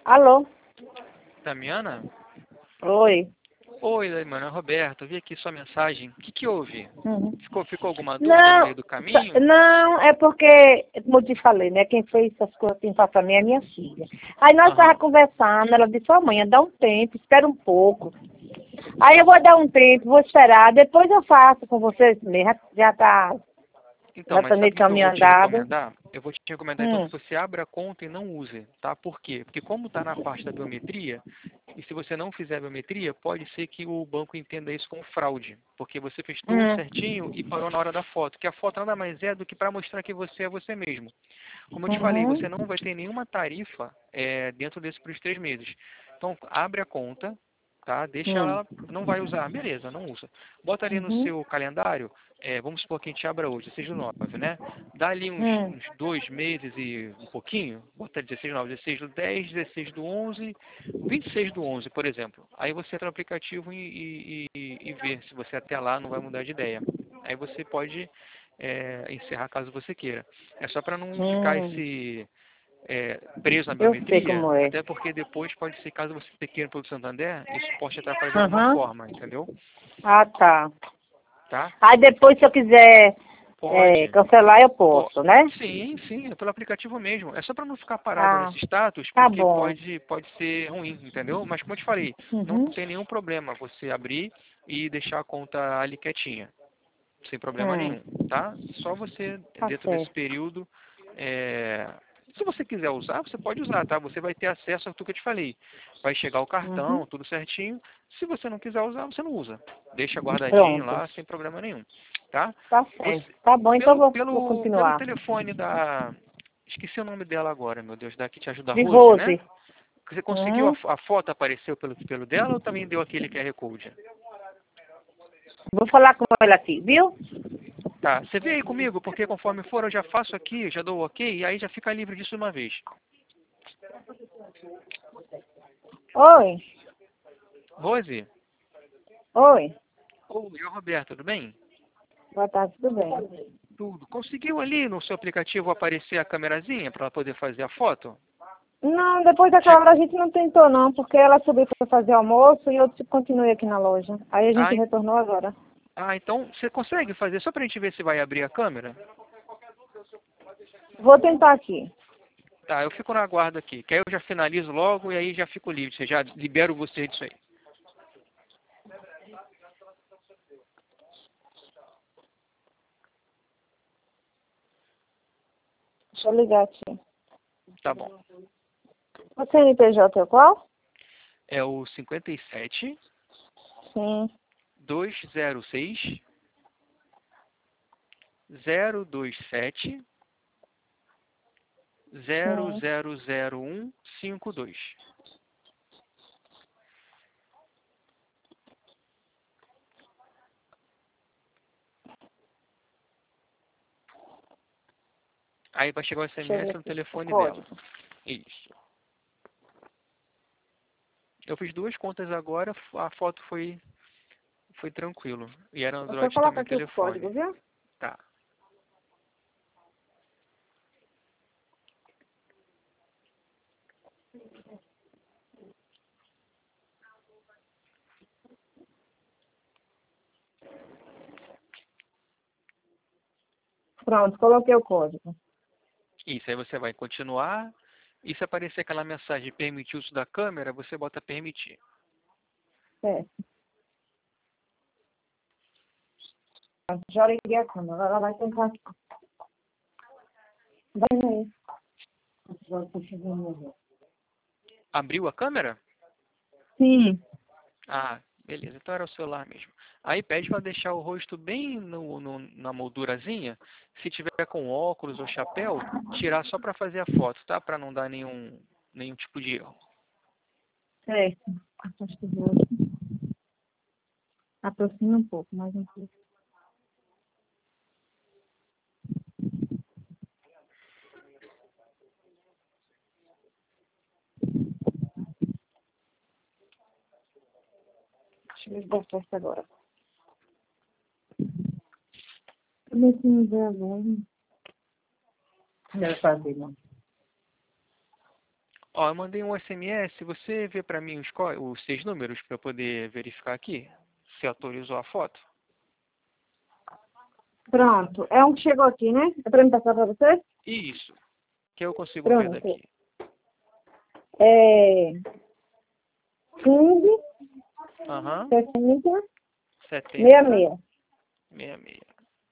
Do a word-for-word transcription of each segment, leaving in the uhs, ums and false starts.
Alô? Damiana? Oi. Oi, Damiana, é Roberto. Eu vi aqui sua mensagem. O que que houve? Uhum. Ficou, ficou alguma dúvida no Não, meio do caminho? sa- não, é porque, como eu te falei, né? Quem fez essas coisas assim pra mim é minha filha. Aí nós Aham. estávamos conversando, ela disse, ó mãe, dá um tempo, espera um pouco. Aí eu vou dar um tempo, vou esperar, depois eu faço com vocês mesmo, já tá, Então, já mas tá sabe nesse o que que eu caminho vou te andado. recomendar? Eu vou te recomendar, então, Hum, que você abra a conta e não use, tá? Por quê? Porque como está na parte da biometria, e se você não fizer a biometria, pode ser que o banco entenda isso como fraude, porque você fez tudo hum, certinho e parou na hora da foto, que a foto nada mais é do que para mostrar que você é você mesmo. Como eu te falei, você uhum, não vai ter nenhuma tarifa é, dentro desses por três meses. Então, abre a conta, tá? Deixa hum, ela, não vai usar, beleza, não usa. Bota ali no uhum, seu calendário, é, vamos supor que a gente abra hoje, dezesseis do nove, né? Dá ali uns, hum, uns dois meses e um pouquinho, bota dezesseis do nove, dezesseis do dez, dezesseis do onze, vinte e seis do onze, por exemplo. Aí você entra no aplicativo e, e, e, e vê se você até lá não vai mudar de ideia. Aí você pode é, encerrar caso você queira. É só para não ficar hum. esse é, preso na Eu sei biometria, como é. até porque depois pode ser, caso você queira para o Santander, isso pode te atrapalhar de alguma Aham. forma, entendeu? Ah, tá. Tá? Aí depois, se eu quiser é, Pode. cancelar, eu Po- posso, né? Sim, sim, é pelo aplicativo mesmo. É só para não ficar parado Ah, nesse status, tá porque bom. pode, pode ser ruim, entendeu? Mas como eu te falei, não Uhum. tem nenhum problema você abrir e deixar a conta ali quietinha, sem problema Hum, nenhum, tá? Só você, tá dentro desse certo. período, é, se você quiser usar, você pode usar, tá? Você vai ter acesso a tudo que eu te falei. Vai chegar o Uhum. cartão, tudo certinho. Se você não quiser usar, você não usa. Deixa guardadinho Pronto. lá, sem problema nenhum, tá? Tá certo. Você, Tá bom, então eu pelo, vou, vou pelo, pelo continuar. telefone da... Esqueci o nome dela agora, meu Deus, da que te ajuda, a De Rose, né? Rose. Você conseguiu, a, Uhum. fo- a foto apareceu pelo, pelo dela ou também deu aquele Q R Code? Vou falar com ela aqui, viu? Tá, você vê aí comigo, porque conforme for eu já faço aqui, já dou o ok, e aí já fica livre disso de uma vez. Oi. Rose? Oi. Oi, o Roberto, tudo bem? Boa tarde, tudo bem? Tudo. Conseguiu ali no seu aplicativo aparecer a câmerazinha para poder fazer a foto? Não, depois daquela Che- hora a gente não tentou não, porque ela subiu para fazer almoço e eu continuei aqui na loja. Aí a gente Ah, en- retornou agora. ah, então você consegue fazer só para a gente ver se vai abrir a câmera? Vou tentar aqui. Tá, eu fico na guarda aqui, que aí eu já finalizo logo e aí já fico livre, você já libero você disso aí. Deixa eu ligar aqui. Tá bom. O C N P J é qual? É o cinquenta e sete, Sim. duzentos e seis, zero dois sete, zero Sim. zero zero um cinco dois. Aí vai chegar o Deixa eu ver S M S no aqui. O telefone dela. código. Isso. Eu fiz duas contas agora, a foto foi, foi tranquilo. E era Eu só Android coloco também o aqui o código, telefone. viu? Tá. Pronto, coloquei o código. Isso, aí você vai continuar. E se aparecer aquela mensagem permitir o uso da câmera, você bota permitir. Certo. Já liguei a câmera. Ela vai tentar aqui. Vai ver. Abriu a câmera? Sim. Ah, beleza. Então era o celular mesmo. Aí pede para deixar o rosto bem no, no- na moldurazinha. Se tiver com óculos ou chapéu, tirar só para fazer a foto, tá? Para não dar nenhum, nenhum tipo de erro. Certo. Acho que vou. Aproxima um pouco, mais um pouco. Deixa eu ver se dá certo agora. Também se não der agora. Não quero fazer, não. Ó, eu mandei um S M S, você vê para mim os, có- os seis números para eu poder verificar aqui? Se autorizou a foto? Pronto. É um que chegou aqui, né? É pra me passar pra você? Isso, que eu consigo ver Pronto. daqui. É quinze, Aham, sessenta, setenta, sessenta e seis. sessenta e seis.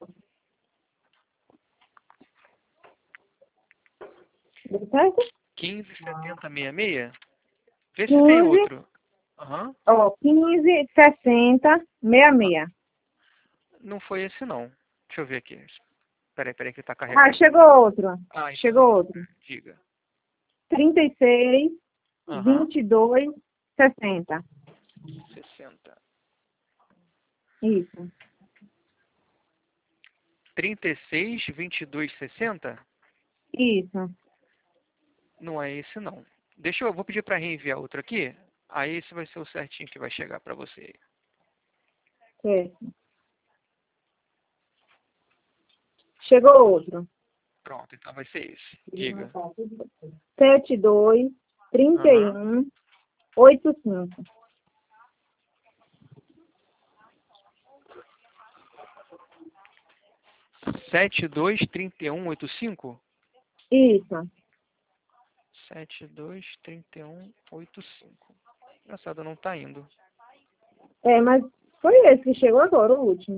Deu certo? quinze, setenta, sessenta e seis? Vê se tem quinze, outro. Aham. ó, quinze, sessenta, sessenta e seis. Não foi esse não. Deixa eu ver aqui. Peraí, peraí que tá Ah, carregando. chegou outro. Ah, então, Chegou outro. diga. trinta e seis, Aham. vinte e dois, sessenta. sessenta. Isso. trinta e seis, vinte e dois, sessenta? Isso. Não é esse não. Deixa eu, vou pedir para reenviar outro aqui. Aí esse vai ser o certinho que vai chegar para você. Certo. Chegou outro. Pronto, então vai ser esse. Diga. setenta e dois, trinta e Aham. um, oitenta e cinco. sete dois, trinta e um, oitenta e cinco? Isso. sete dois, trinta e um, oitenta e cinco. Engraçado, não tá indo. É, mas foi esse que chegou agora, o último.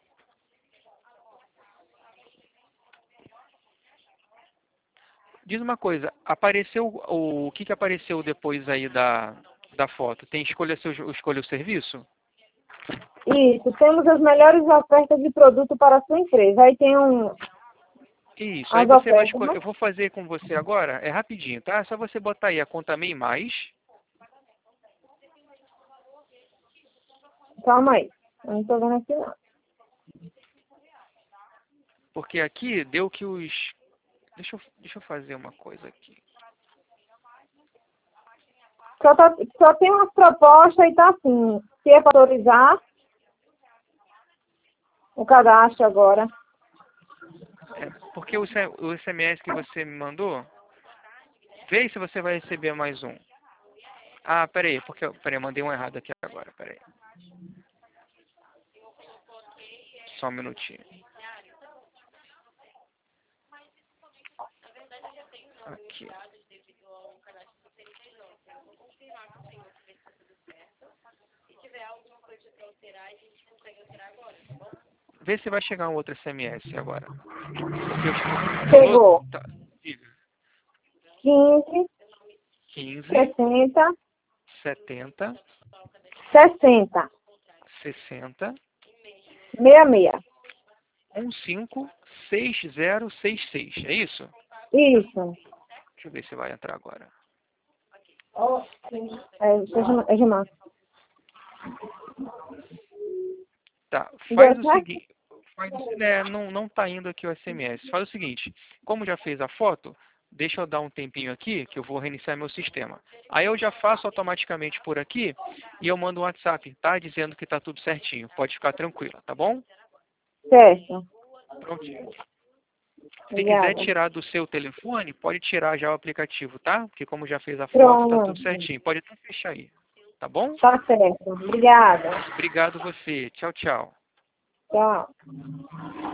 Diz uma coisa, apareceu o, o que que apareceu depois aí da, da foto? Tem escolha seu escolha o serviço? Isso. Temos as melhores ofertas de produto para a sua empresa. Aí tem um, Isso, aí as você vai ofertas, escolher, né? eu vou fazer com você agora, é rapidinho, tá? É só você botar aí a conta MEI mais, Calma aí. Eu não tô vendo aqui, não. porque aqui deu que os... Deixa eu, deixa eu fazer uma coisa aqui. Só, tá, só tem umas propostas e tá assim. Se é para autorizar o cadastro agora. É, porque o, C- o S M S que você me mandou, vê se você vai receber mais um. Ah, peraí, porque eu, peraí, eu mandei um errado aqui agora, peraí. Só um minutinho. Aqui. Vê se vai chegar um outro S M S agora. Porque eu- Chegou. Tá, diga. quinze, quinze, sessenta, setenta, sessenta. sessenta, sessenta e seis. um cinco seis zero seis seis. É isso? Isso. Deixa eu ver se vai entrar agora. É, é Gilmar. Tá, Deu faz o certo? seguinte. Faz o, né, não, não tá indo aqui o S M S. Faz o seguinte, como já fez a foto, deixa eu dar um tempinho aqui, que eu vou reiniciar meu sistema. Aí eu já faço automaticamente por aqui e eu mando um WhatsApp, tá? Dizendo que tá tudo certinho. Pode ficar tranquila, tá bom? Certo. Prontinho. Se quiser Obrigada. tirar do seu telefone, pode tirar já o aplicativo, tá? Porque como já fez a foto, tá tudo Pronto. certinho. Pode até fechar aí, tá bom? Tá certo. Obrigada. Obrigado você. Tchau, tchau. Tchau.